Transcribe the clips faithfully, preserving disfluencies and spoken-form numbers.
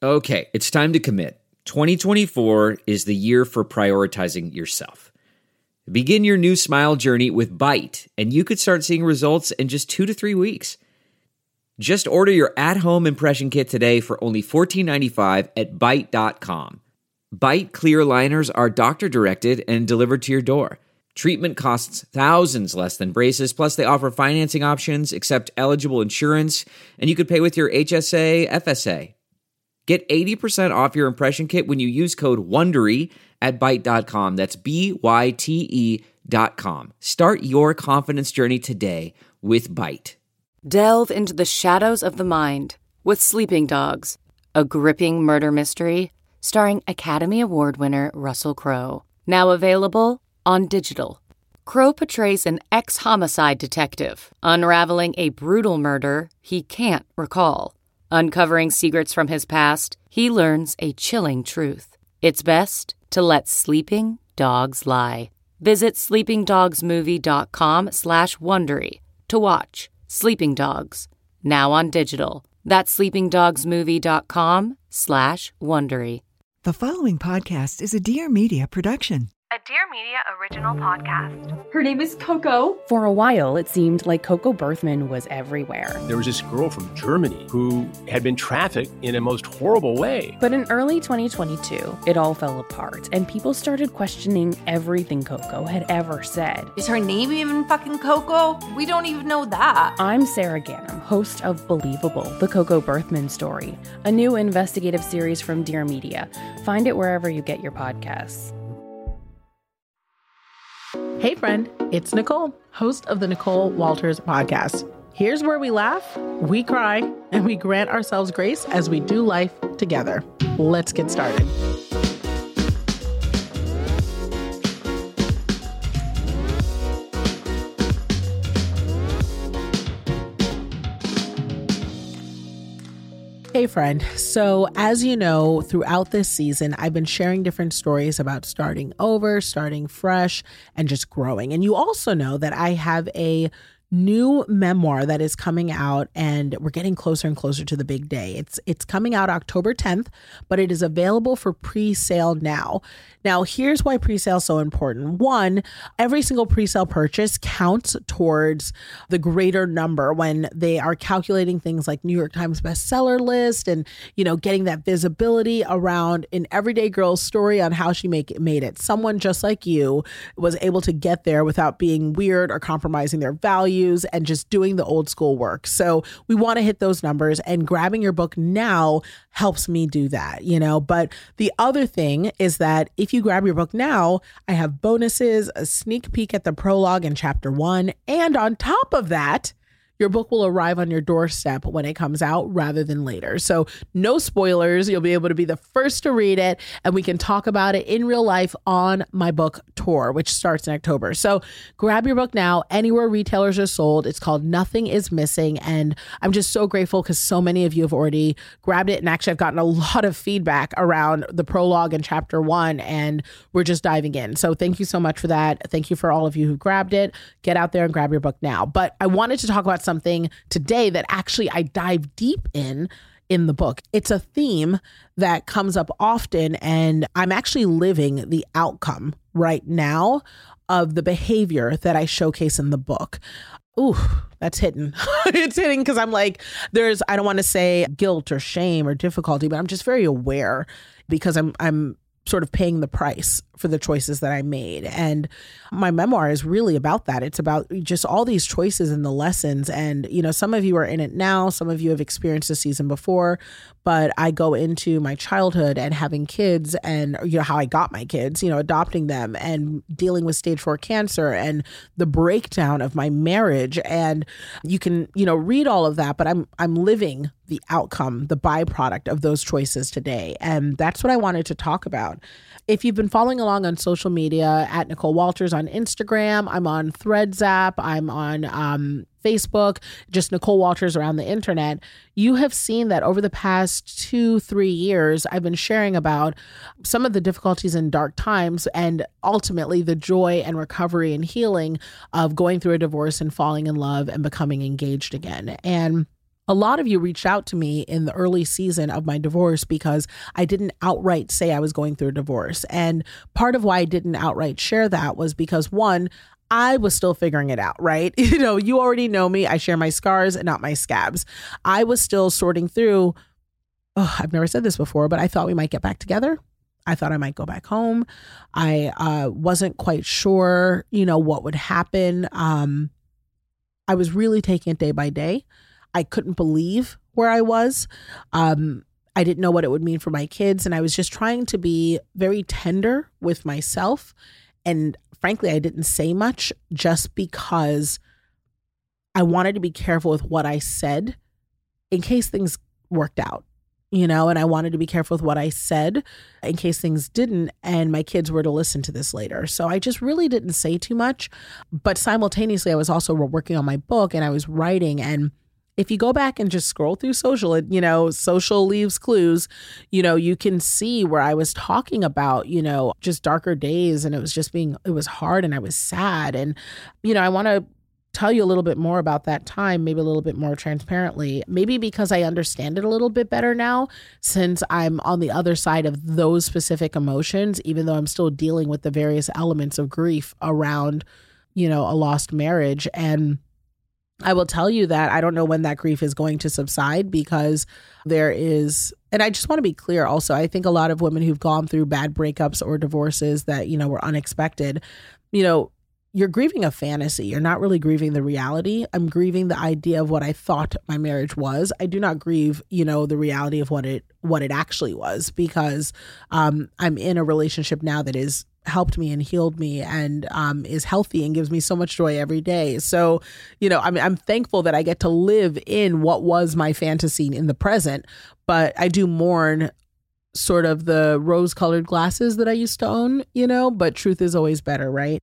Okay, it's time to commit. twenty twenty-four is the year for prioritizing yourself. Begin your new smile journey with Byte, and you could start seeing results in just two to three weeks. Just order your at-home impression kit today for only fourteen ninety-five at byte dot com. Byte clear aligners are doctor-directed and delivered to your door. Treatment costs thousands less than braces, plus they offer financing options, accept eligible insurance, and you could pay with your H S A, F S A. Get eighty percent off your impression kit when you use code WONDERY at byte dot com. That's B Y T E dot com. Start your confidence journey today with Byte. Delve into the shadows of the mind with Sleeping Dogs, a gripping murder mystery starring Academy Award winner Russell Crowe. Now available on digital. Crowe portrays an ex-homicide detective unraveling a brutal murder he can't recall. Uncovering secrets from his past, he learns a chilling truth. It's best to let sleeping dogs lie. Visit sleepingdogsmovie.com slash Wondery to watch Sleeping Dogs, now on digital. That's sleepingdogsmovie.com slash Wondery. The following podcast is a Dear Media production. A Dear Media original podcast. Her name is Coco. For a while, it seemed like Coco Berthman was everywhere. There was this girl from Germany who had been trafficked in a most horrible way. But in early twenty twenty-two, it all fell apart, and people started questioning everything Coco had ever said. Is her name even fucking Coco? We don't even know that. I'm Sarah Gannam, host of Believable, the Coco Berthman story, a new investigative series from Dear Media. Find it wherever you get your podcasts. Hey friend, it's Nicole, host of the Nicole Walters podcast. Here's where we laugh, we cry, and we grant ourselves grace as we do life together. Let's get started. Hey friend, so as you know, throughout this season, I've been sharing different stories about starting over, starting fresh, and just growing. And you also know that I have a new memoir that is coming out, and we're getting closer and closer to the big day. It's it's coming out October tenth, but it is available for pre-sale now. Now, here's why pre-sale is so important. One, every single pre-sale purchase counts towards the greater number when they are calculating things like New York Times bestseller list and, you know, getting that visibility around an everyday girl's story on how she make, made it. Someone just like you was able to get there without being weird or compromising their values and just doing the old school work. So we want to hit those numbers, and grabbing your book now helps me do that, you know. But the other thing is that if you grab your book now, I have bonuses, a sneak peek at the prologue in chapter one. And on top of that, your book will arrive on your doorstep when it comes out rather than later. So no spoilers. You'll be able to be the first to read it, and we can talk about it in real life on my book tour, which starts in October. So grab your book now anywhere retailers are sold. It's called Nothing is Missing. And I'm just so grateful because so many of you have already grabbed it. And actually, I've gotten a lot of feedback around the prologue in chapter one, and we're just diving in. So thank you so much for that. Thank you for all of you who grabbed it. Get out there and grab your book now. But I wanted to talk about something today that actually I dive deep in in the book. It's a theme that comes up often, and I'm actually living the outcome right now of the behavior that I showcase in the book. Ooh, that's hitting. It's hitting because I'm like, there's, I don't want to say guilt or shame or difficulty, but I'm just very aware because I'm, I'm sort of paying the price for the choices that I made. And my memoir is really about that. It's about just all these choices and the lessons. And, you know, some of you are in it now, some of you have experienced the season before, but I go into my childhood and having kids and, you know, how I got my kids, you know, adopting them and dealing with stage four cancer and the breakdown of my marriage. And you can, you know, read all of that, but I'm, I'm living the outcome, the byproduct of those choices today. And that's what I wanted to talk about. If you've been following along on social media, at Nicole Walters on Instagram, I'm on ThreadsApp, I'm on um, Facebook, just Nicole Walters around the internet, you have seen that over the past two, three years, I've been sharing about some of the difficulties in dark times and ultimately the joy and recovery and healing of going through a divorce and falling in love and becoming engaged again. And A lot of you reached out to me in the early season of my divorce because I didn't outright say I was going through a divorce. And part of why I didn't outright share that was because, one, I was still figuring it out, right? You know, you already know me. I share my scars and not my scabs. I was still sorting through, oh, I've never said this before, but I thought we might get back together. I thought I might go back home. I uh, wasn't quite sure, you know, what would happen. Um, I was really taking it day by day. I couldn't believe where I was. Um, I didn't know what it would mean for my kids. And I was just trying to be very tender with myself. And frankly, I didn't say much just because I wanted to be careful with what I said in case things worked out, you know, and I wanted to be careful with what I said in case things didn't and my kids were to listen to this later. So I just really didn't say too much. But simultaneously, I was also working on my book and I was writing. And if you go back and just scroll through social, you know, social leaves clues, you know, you can see where I was talking about, you know, just darker days. And it was just being, it was hard and I was sad. And, you know, I want to tell you a little bit more about that time, maybe a little bit more transparently, maybe because I understand it a little bit better now since I'm on the other side of those specific emotions, even though I'm still dealing with the various elements of grief around, you know, a lost marriage. And I will tell you that I don't know when that grief is going to subside because there is, and I just want to be clear also, I think a lot of women who've gone through bad breakups or divorces that, you know, were unexpected, you know, you're grieving a fantasy. You're not really grieving the reality. I'm grieving the idea of what I thought my marriage was. I do not grieve, you know, the reality of what it, what it actually was because um, I'm in a relationship now that is helped me and healed me and um, is healthy and gives me so much joy every day. So, you know, I'm, I'm thankful that I get to live in what was my fantasy in the present, but I do mourn sort of the rose-colored glasses that I used to own, you know, but truth is always better, right?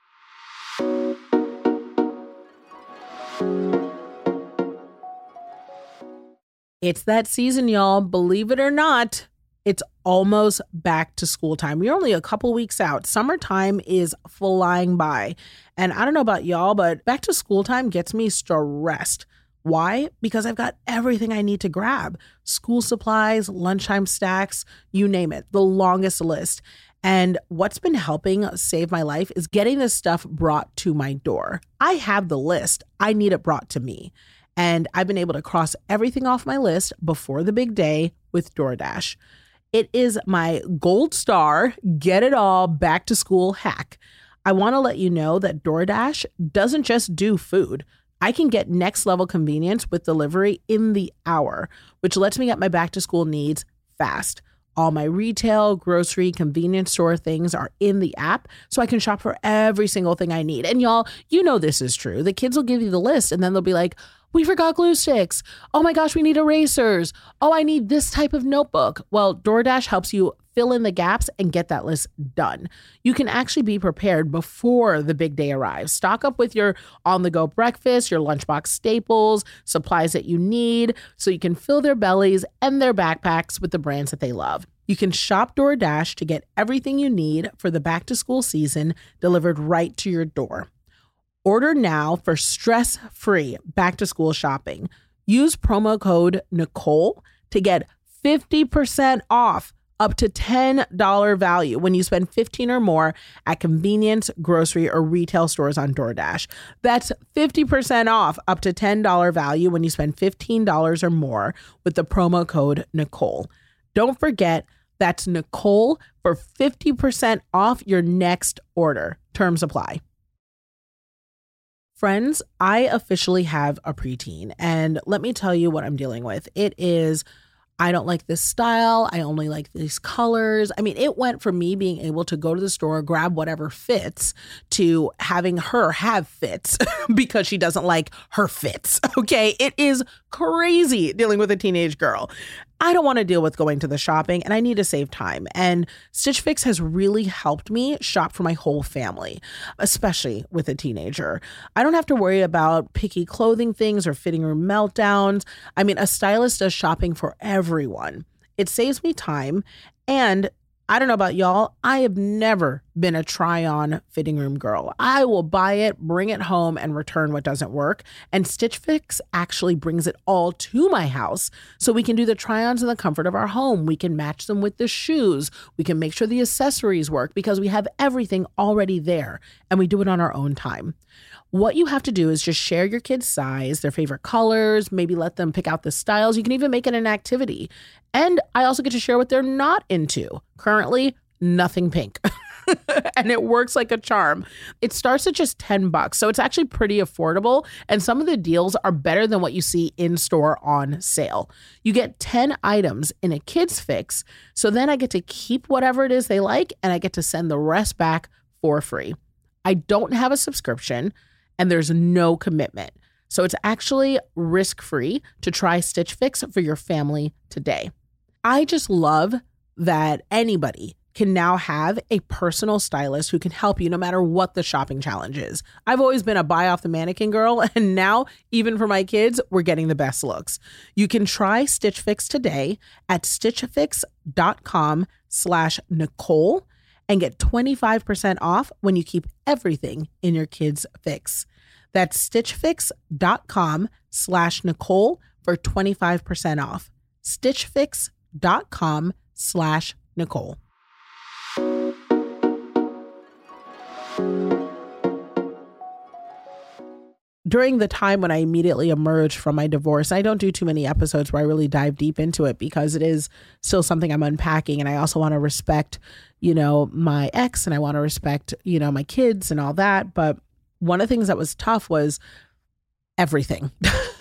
It's that season, y'all. Believe it or not, it's almost back to school time. We're only a couple weeks out. Summertime is flying by. And I don't know about y'all, but back to school time gets me stressed. Why? Because I've got everything I need to grab. School supplies, lunchtime snacks, you name it, the longest list. And what's been helping save my life is getting this stuff brought to my door. I have the list. I need it brought to me. And I've been able to cross everything off my list before the big day with DoorDash. It is my gold star, get it all back to school hack. I want to let you know that DoorDash doesn't just do food. I can get next level convenience with delivery in the hour, which lets me get my back to school needs fast. All my retail, grocery, convenience store things are in the app, so I can shop for every single thing I need. And y'all, you know this is true. The kids will give you the list and then they'll be like, we forgot glue sticks. Oh my gosh, we need erasers. Oh, I need this type of notebook. Well, DoorDash helps you fill in the gaps and get that list done. You can actually be prepared before the big day arrives. Stock up with your on-the-go breakfast, your lunchbox staples, supplies that you need, so you can fill their bellies and their backpacks with the brands that they love. You can shop DoorDash to get everything you need for the back-to-school season delivered right to your door. Order now for stress-free back-to-school shopping. Use promo code Nicole to get fifty percent off up to ten dollars value when you spend fifteen dollars or more at convenience, grocery, or retail stores on DoorDash. That's fifty percent off up to ten dollars value when you spend fifteen dollars or more with the promo code Nicole. Don't forget, that's Nicole for fifty percent off your next order. Terms apply. Friends, I officially have a preteen, and let me tell you what I'm dealing with. It is, I don't like this style. I only like these colors. I mean, it went from me being able to go to the store, grab whatever fits, to having her have fits because she doesn't like her fits. Okay. It is crazy dealing with a teenage girl. I don't want to deal with going to the shopping and I need to save time. And Stitch Fix has really helped me shop for my whole family, especially with a teenager. I don't have to worry about picky clothing things or fitting room meltdowns. I mean, a stylist does shopping for everyone. It saves me time. And I don't know about y'all, I have never been a try-on fitting room girl. I will buy it, bring it home, and return what doesn't work. And Stitch Fix actually brings it all to my house so we can do the try-ons in the comfort of our home. We can match them with the shoes. We can make sure the accessories work because we have everything already there, and we do it on our own time. What you have to do is just share your kid's size, their favorite colors, maybe let them pick out the styles. You can even make it an activity. And I also get to share what they're not into. Currently, nothing pink. And it works like a charm. It starts at just ten bucks. So it's actually pretty affordable. And some of the deals are better than what you see in store on sale. You get ten items in a kid's fix. So then I get to keep whatever it is they like and I get to send the rest back for free. I don't have a subscription and there's no commitment. So it's actually risk-free to try Stitch Fix for your family today. I just love that anybody can now have a personal stylist who can help you no matter what the shopping challenge is. I've always been a buy off the mannequin girl, and now even for my kids, we're getting the best looks. You can try Stitch Fix today at stitchfix.com slash Nicole and get twenty-five percent off when you keep everything in your kids' fix. That's stitchfix.com slash Nicole for twenty-five percent off. stitchfix.com slash Nicole. During the time when I immediately emerged from my divorce, I don't do too many episodes where I really dive deep into it because it is still something I'm unpacking. And I also want to respect, you know, my ex and I want to respect, you know, my kids and all that. But one of the things that was tough was everything.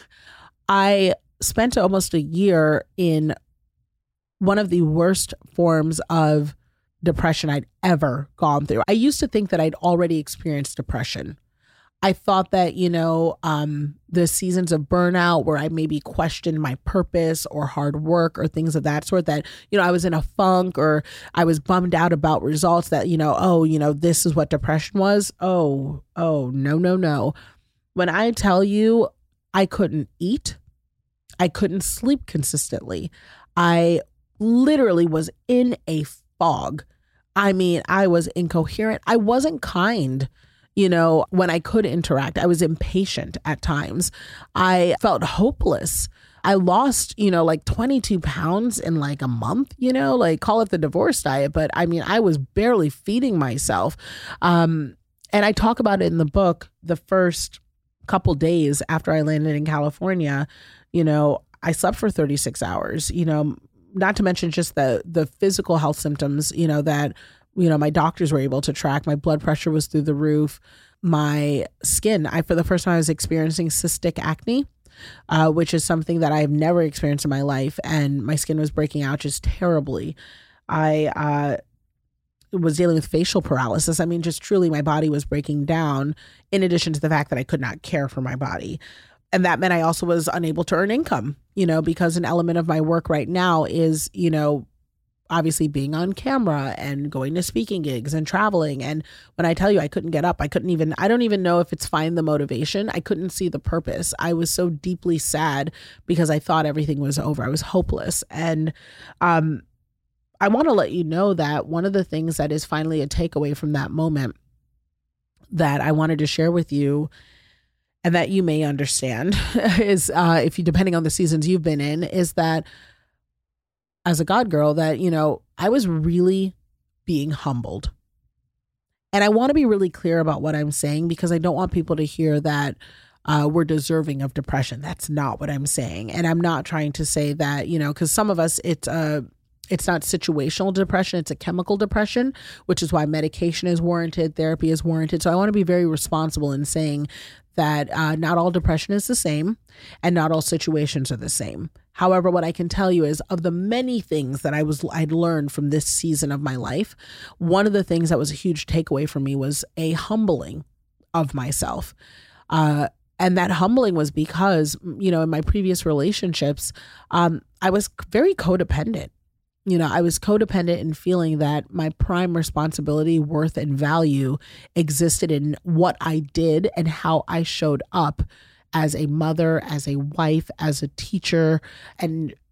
I spent almost a year in one of the worst forms of depression I'd ever gone through. I used to think that I'd already experienced depression. I thought that, you know, um, the seasons of burnout where I maybe questioned my purpose or hard work or things of that sort, that, you know, I was in a funk or I was bummed out about results that, you know, oh, you know, this is what depression was. Oh, oh, no, no, no. When I tell you I couldn't eat, I couldn't sleep consistently. I literally was in a fog. I mean, I was incoherent. I wasn't kind. You know, when I could interact, I was impatient at times. I felt hopeless. I lost, you know, like twenty-two pounds in like a month, you know, like call it the divorce diet. But I mean, I was barely feeding myself. Um, and I talk about it in the book. The first couple days after I landed in California, you know, I slept for thirty-six hours, you know, not to mention just the the physical health symptoms, you know, that you know, my doctors were able to track. My blood pressure was through the roof. My skin, I, for the first time, I was experiencing cystic acne, uh, which is something that I've never experienced in my life. And my skin was breaking out just terribly. I uh, was dealing with facial paralysis. I mean, just truly my body was breaking down, in addition to the fact that I could not care for my body. And that meant I also was unable to earn income, you know, because an element of my work right now is, you know, obviously being on camera and going to speaking gigs and traveling. And when I tell you I couldn't get up, I couldn't even, I don't even know if it's find the motivation. I couldn't see the purpose. I was so deeply sad because I thought everything was over. I was hopeless. And um, I want to let you know that one of the things that is finally a takeaway from that moment that I wanted to share with you and that you may understand is uh, if you, depending on the seasons you've been in, is that as a God girl, that, you know, I was really being humbled. And I want to be really clear about what I'm saying because I don't want people to hear that uh, we're deserving of depression. That's not what I'm saying. And I'm not trying to say that, you know, because some of us, it's uh, it's not situational depression, it's a chemical depression, which is why medication is warranted, therapy is warranted. So I want to be very responsible in saying that uh, not all depression is the same and not all situations are the same. However, what I can tell you is of the many things that I was I'd learned from this season of my life, one of the things that was a huge takeaway for me was a humbling of myself. Uh, and that humbling was because, you know, in my previous relationships, um, I was very codependent. You know, I was codependent in feeling that my prime responsibility, worth, and value existed in what I did and how I showed up as a mother, as a wife, as a teacher. And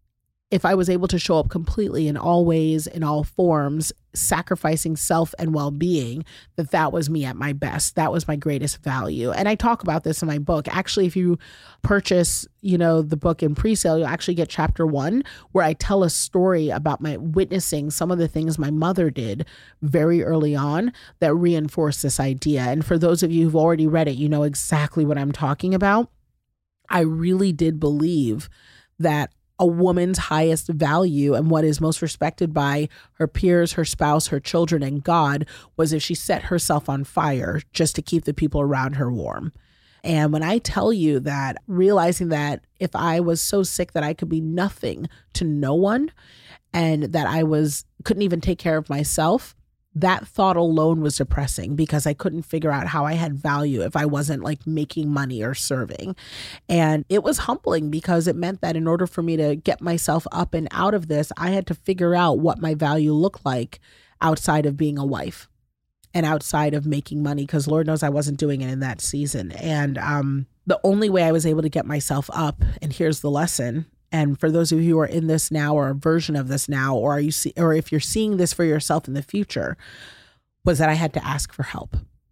if I was able to show up completely in all ways, in all forms, sacrificing self and well-being, that that was me at my best. That was my greatest value. And I talk about this in my book. Actually, if you purchase, you know, the book in pre-sale, you'll actually get chapter one, where I tell a story about my witnessing some of the things my mother did very early on that reinforce this idea. And for those of you who've already read it, you know exactly what I'm talking about. I really did believe that a woman's highest value and what is most respected by her peers, her spouse, her children, and God was if she set herself on fire just to keep the people around her warm. And when I tell you that, realizing that if I was so sick that I could be nothing to no one and that I was couldn't even take care of myself, that thought alone was depressing because I couldn't figure out how I had value if I wasn't like making money or serving. And it was humbling because it meant that in order for me to get myself up and out of this, I had to figure out what my value looked like outside of being a wife and outside of making money, because Lord knows I wasn't doing it in that season. And um, the only way I was able to get myself up, and here's the lesson, and for those of you who are in this now or a version of this now, or are you see, or if you're seeing this for yourself in the future, was that I had to ask for help.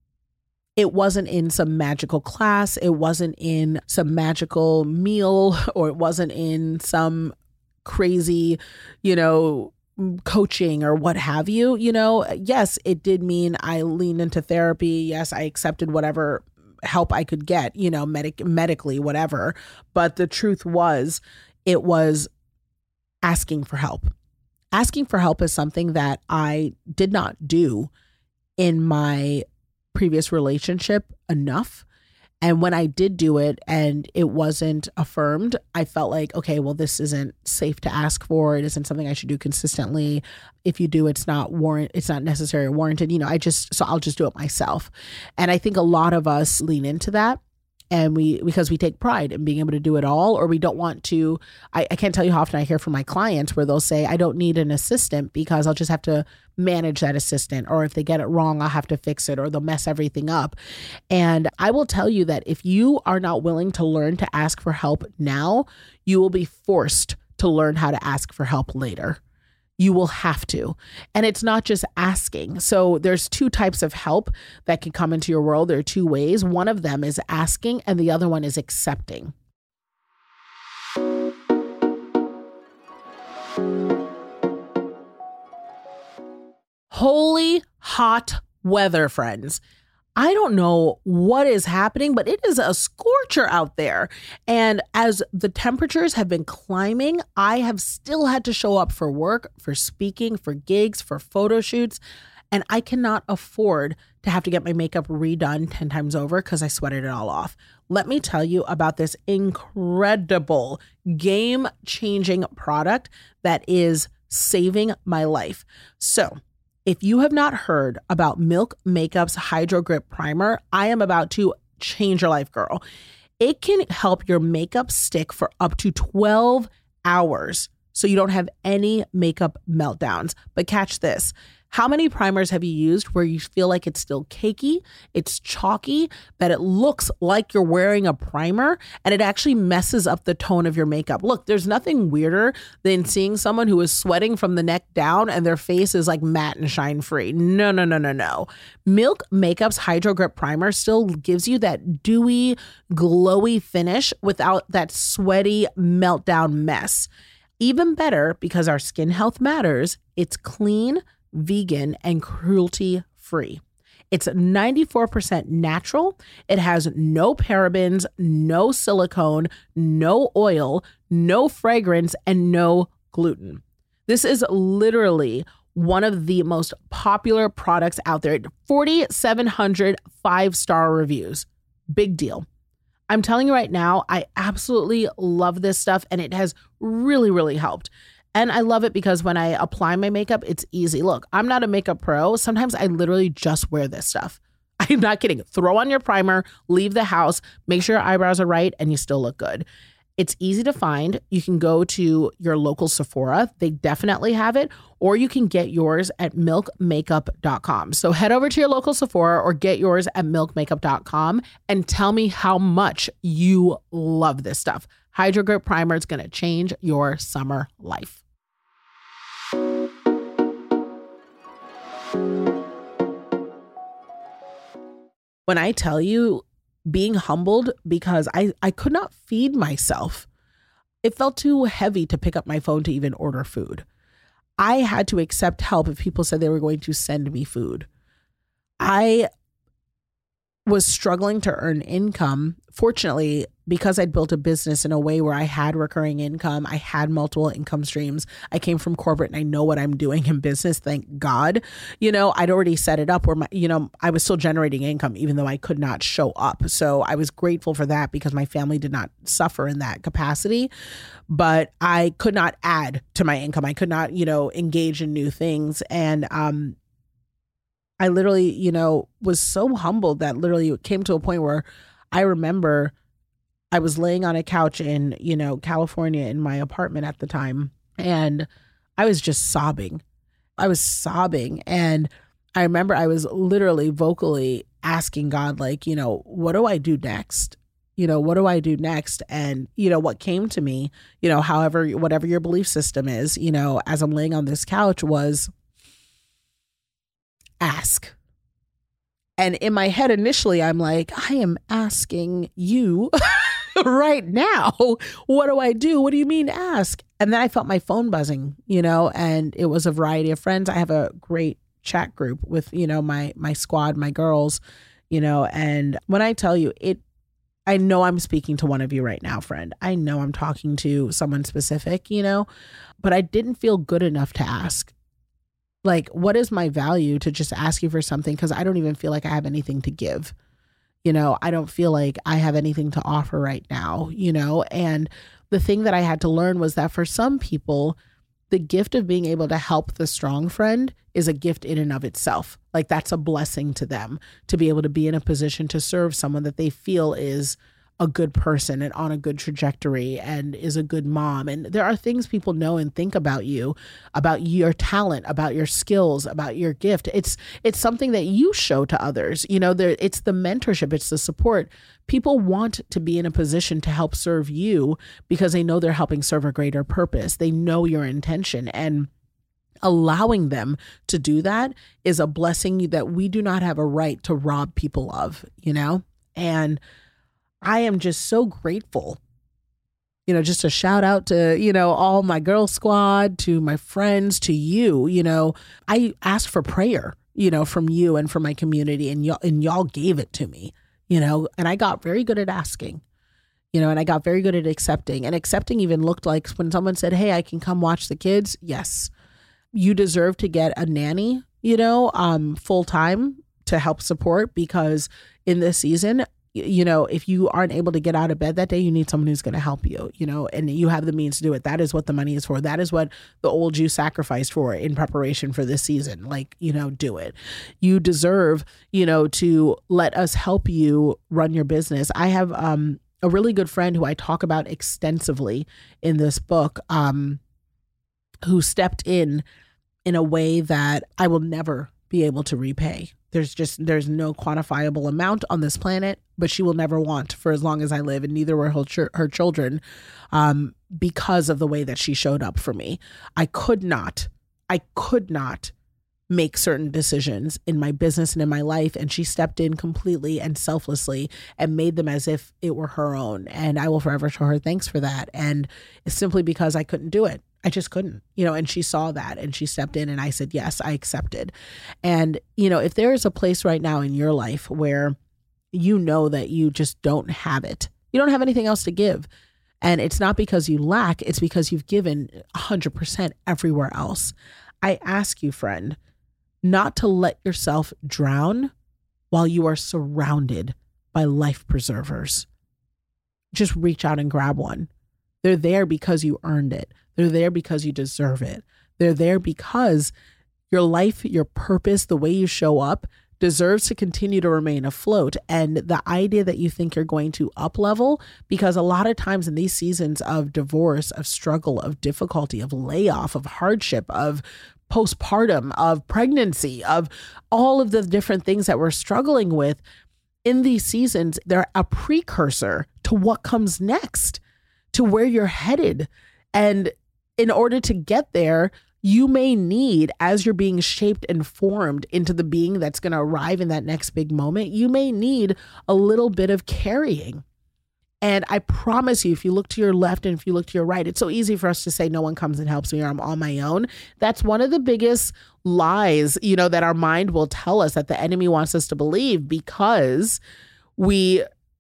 It wasn't in some magical class. It wasn't in some magical meal, or it wasn't in some crazy, you know, coaching or what have you. You know, yes, it did mean I leaned into therapy. Yes, I accepted whatever help I could get, you know, medic medically, whatever. But the truth was, it was asking for help. Asking for help is something that I did not do in my previous relationship enough. And when I did do it and it wasn't affirmed, I felt like, okay, well, this isn't safe to ask for. It isn't something I should do consistently. If you do, it's not warrant, it's not necessary or warranted. You know, I just, so I'll just do it myself. And I think a lot of us lean into that. And we, because we take pride in being able to do it all, or we don't want to, I, I can't tell you how often I hear from my clients where they'll say, I don't need an assistant because I'll just have to manage that assistant. Or if they get it wrong, I'll have to fix it, or they'll mess everything up. And I will tell you that if you are not willing to learn to ask for help now, you will be forced to learn how to ask for help later. You will have to. And it's not just asking. So there's two types of help that can come into your world. There are two ways. One of them is asking, and the other one is accepting. Holy hot weather, friends. I don't know what is happening, but it is a scorcher out there. And as the temperatures have been climbing, I have still had to show up for work, for speaking, for gigs, for photo shoots. And I cannot afford to have to get my makeup redone ten times over because I sweated it all off. Let me tell you about this incredible, game-changing product that is saving my life. So, if you have not heard about Milk Makeup's Hydro Grip Primer, I am about to change your life, girl. It can help your makeup stick for up to twelve hours so you don't have any makeup meltdowns. But catch this. How many primers have you used where you feel like it's still cakey, it's chalky, that it looks like you're wearing a primer and it actually messes up the tone of your makeup? Look, there's nothing weirder than seeing someone who is sweating from the neck down and their face is like matte and shine free. No, no, no, no, no. Milk Makeup's Hydro Grip Primer still gives you that dewy, glowy finish without that sweaty meltdown mess. Even better, because our skin health matters, it's clean, vegan, and cruelty-free. It's ninety-four percent natural. It has no parabens, no silicone, no oil, no fragrance, and no gluten. This is literally one of the most popular products out there. four thousand seven hundred five-star reviews. Big deal. I'm telling you right now, I absolutely love this stuff, and it has really, really helped. And I love it because when I apply my makeup, it's easy. Look, I'm not a makeup pro. Sometimes I literally just wear this stuff. I'm not kidding. Throw on your primer, leave the house, make sure your eyebrows are right, and you still look good. It's easy to find. You can go to your local Sephora. They definitely have it. Or you can get yours at milk makeup dot com. So head over to your local Sephora or get yours at milk makeup dot com and tell me how much you love this stuff. Hydro Grip Primer is going to change your summer life. When I tell you being humbled because I, I could not feed myself, it felt too heavy to pick up my phone to even order food. I had to accept help if people said they were going to send me food. I was struggling to earn income. Fortunately, because I'd built a business in a way where I had recurring income, I had multiple income streams. I came from corporate and I know what I'm doing in business. Thank God. You know, I'd already set it up where my, you know, I was still generating income even though I could not show up. So I was grateful for that because my family did not suffer in that capacity, but I could not add to my income. I could not, you know, engage in new things. And, um, I literally, you know, was so humbled that literally it came to a point where I remember I was laying on a couch in, you know, California in my apartment at the time, and I was just sobbing. I was sobbing. And I remember I was literally vocally asking God, like, you know, what do I do next? You know, what do I do next? And, you know, what came to me, you know, however, whatever your belief system is, you know, as I'm laying on this couch was, ask. And in my head, initially, I'm like, I am asking you right now. What do I do? What do you mean ask? And then I felt my phone buzzing, you know, and it was a variety of friends. I have a great chat group with, you know, my, my squad, my girls, you know, and when I tell you it, I know I'm speaking to one of you right now, friend. I know I'm talking to someone specific, you know, but I didn't feel good enough to ask. Like, what is my value to just ask you for something? Because I don't even feel like I have anything to give. You know, I don't feel like I have anything to offer right now, you know? And the thing that I had to learn was that for some people, the gift of being able to help the strong friend is a gift in and of itself. Like, that's a blessing to them to be able to be in a position to serve someone that they feel is a good person and on a good trajectory and is a good mom. And there are things people know and think about you, about your talent, about your skills, about your gift. It's it's something that you show to others. You know, there it's the mentorship, it's the support. People want to be in a position to help serve you because they know they're helping serve a greater purpose. They know your intention, and allowing them to do that is a blessing that we do not have a right to rob people of, you know? And I am just so grateful, you know, just a shout out to, you know, all my girl squad, to my friends, to you. You know, I asked for prayer, you know, from you and from my community, and y'all, and y'all gave it to me, you know, and I got very good at asking, you know, and I got very good at accepting. And accepting even looked like when someone said, hey, I can come watch the kids. Yes. You deserve to get a nanny, you know, um, full time to help support, because in this season, you know, if you aren't able to get out of bed that day, you need someone who's going to help you, you know, and you have the means to do it. That is what the money is for. That is what the old you sacrificed for in preparation for this season. Like, you know, do it. You deserve, you know, to let us help you run your business. I have um, a really good friend who I talk about extensively in this book, um, who stepped in in a way that I will never be able to repay. There's just, there's no quantifiable amount on this planet, but she will never want for as long as I live, and neither will her, ch- her children, um, because of the way that she showed up for me. I could not, I could not make certain decisions in my business and in my life, and she stepped in completely and selflessly and made them as if it were her own. And I will forever show her thanks for that. And it's simply because I couldn't do it. I just couldn't, you know, and she saw that and she stepped in, and I said, yes, I accepted. And, you know, if there is a place right now in your life where you know that you just don't have it, you don't have anything else to give. And it's not because you lack, it's because you've given one hundred percent everywhere else. I ask you, friend, not to let yourself drown while you are surrounded by life preservers. Just reach out and grab one. They're there because you earned it. They're there because you deserve it. They're there because your life, your purpose, the way you show up deserves to continue to remain afloat. And the idea that you think you're going to up level, because a lot of times in these seasons of divorce, of struggle, of difficulty, of layoff, of hardship, of postpartum, of pregnancy, of all of the different things that we're struggling with in these seasons, they're a precursor to what comes next. to where you're headed. And in order to get there, you may need, as you're being shaped and formed into the being that's going to arrive in that next big moment, you may need a little bit of carrying. And I promise you, if you look to your left and if you look to your right, it's so easy for us to say no one comes and helps me or I'm on my own. That's one of the biggest lies, you know, that our mind will tell us, that the enemy wants us to believe, because we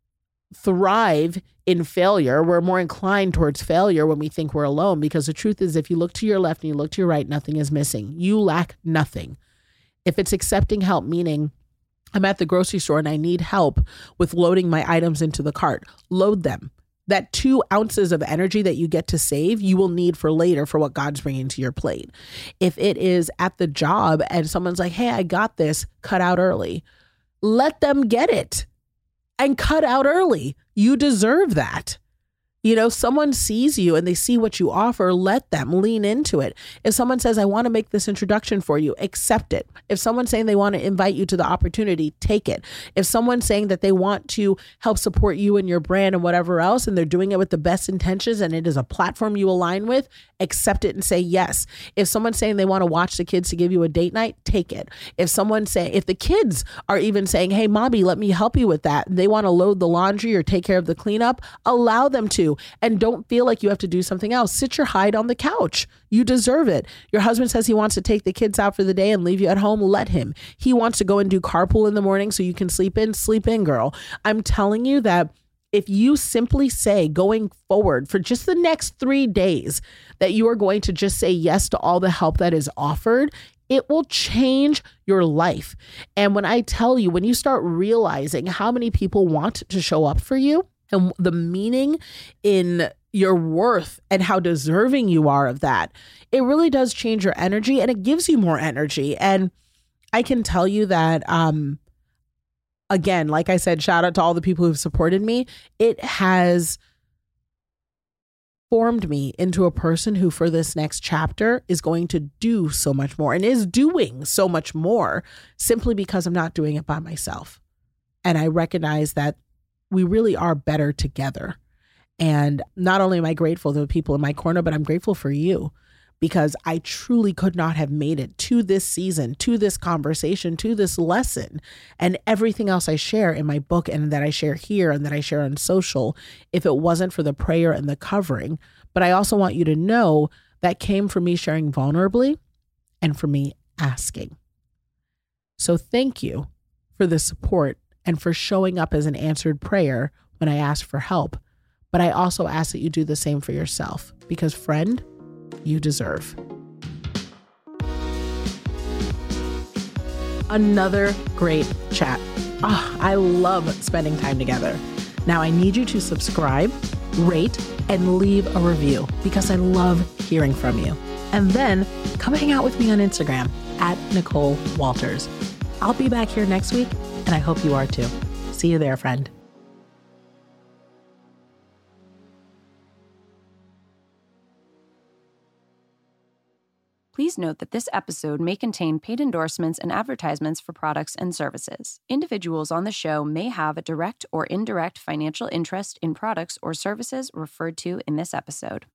thrive in failure. We're more inclined towards failure when we think we're alone, because the truth is, if you look to your left and you look to your right, nothing is missing. You lack nothing. If it's accepting help, meaning I'm at the grocery store and I need help with loading my items into the cart, load them. That two ounces of energy that you get to save, you will need for later for what God's bringing to your plate. If it is at the job and someone's like, hey, I got this, cut out early. Let them get it and cut out early. You deserve that. You know, someone sees you and they see what you offer, let them lean into it. If someone says, I want to make this introduction for you, accept it. If someone's saying they want to invite you to the opportunity, take it. If someone's saying that they want to help support you and your brand and whatever else, and they're doing it with the best intentions and it is a platform you align with, accept it and say yes. If someone's saying they want to watch the kids to give you a date night, take it. If someone's saying, if the kids are even saying, hey, mommy, let me help you with that, and they want to load the laundry or take care of the cleanup, allow them to. And don't feel like you have to do something else. Sit your hide on the couch. You deserve it. Your husband says he wants to take the kids out for the day and leave you at home. Let him. He wants to go and do carpool in the morning so you can sleep in. Sleep in, girl. I'm telling you that if you simply say going forward for just the next three days that you are going to just say yes to all the help that is offered, it will change your life. And when I tell you, when you start realizing how many people want to show up for you, and the meaning in your worth and how deserving you are of that, it really does change your energy and it gives you more energy. And I can tell you that, um, again, like I said, shout out to all the people who've supported me. It has formed me into a person who for this next chapter is going to do so much more and is doing so much more simply because I'm not doing it by myself. And I recognize that we really are better together. And not only am I grateful to the people in my corner, but I'm grateful for you, because I truly could not have made it to this season, to this conversation, to this lesson, and everything else I share in my book and that I share here and that I share on social, if it wasn't for the prayer and the covering. But I also want you to know that came from me sharing vulnerably and for me asking. So thank you for the support and for showing up as an answered prayer when I ask for help. But I also ask that you do the same for yourself, because friend, you deserve. Another great chat. Oh, I love spending time together. Now I need you to subscribe, rate, and leave a review, because I love hearing from you. And then come hang out with me on Instagram at Nicole Walters. I'll be back here next week, and I hope you are too. See you there, friend. Please note that this episode may contain paid endorsements and advertisements for products and services. Individuals on the show may have a direct or indirect financial interest in products or services referred to in this episode.